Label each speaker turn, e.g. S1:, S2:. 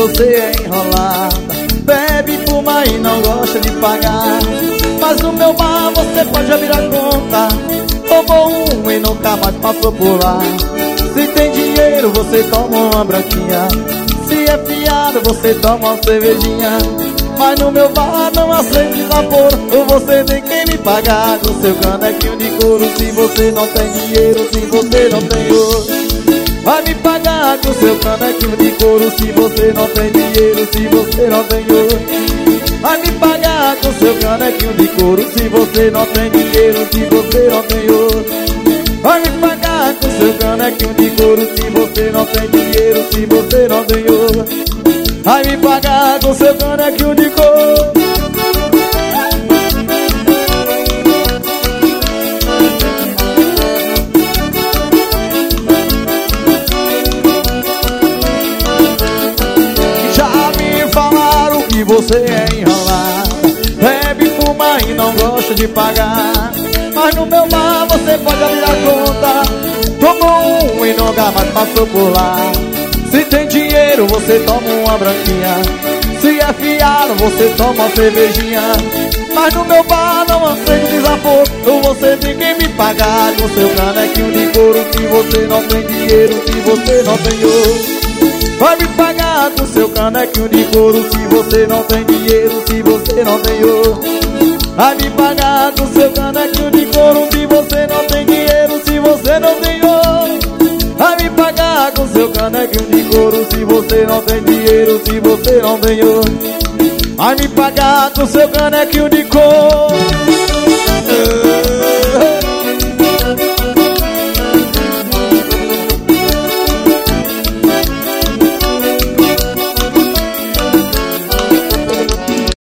S1: você é enrolada, bebe, fuma e não gosta de pagar. Mas no meu bar você pode abrir a conta, tomou um e nunca mais passou por lá. Se tem dinheiro você toma uma branquinha, se é fiado você toma uma cervejinha. Mas no meu bar não aceito desaforo, ou você tem que me pagar com seu canequinho de couro. Se você não tem dinheiro, se você não tem ouro, vai me pagar com seu canequinho de couro. Se você não tem dinheiro, se você não tem ouro, vai me pagar com seu canequinho de couro. Se você não tem dinheiro, se você não tem ouro, vai me pagar com seu canequinho de couro. Se você não tem dinheiro, se você não tem ouro, vai me pagar com seu canequinho de couro. Que você é enrolada, bebe, fuma e não gosta de pagar. Mas no meu bar você pode abrir a conta, tomou um e nunca mais passou por lá. Se tem dinheiro você toma uma branquinha, se é fiado você toma uma cervejinha. Mas no meu bar não aceito desaforo, ou você tem que me pagar com seu canequinho de couro. Se você não tem dinheiro, se você não tem ouro, vai me pagar com seu canequinho de couro. Se você não tem dinheiro, se você não tem ouro, vai me pagar com seu canequinho de couro. Se você não tem dinheiro, se você não tem ouro, vai me pagar com seu canequinho de couro. Se você não tem dinheiro, se você não tem ouro, vai me pagar com seu canequinho de couro.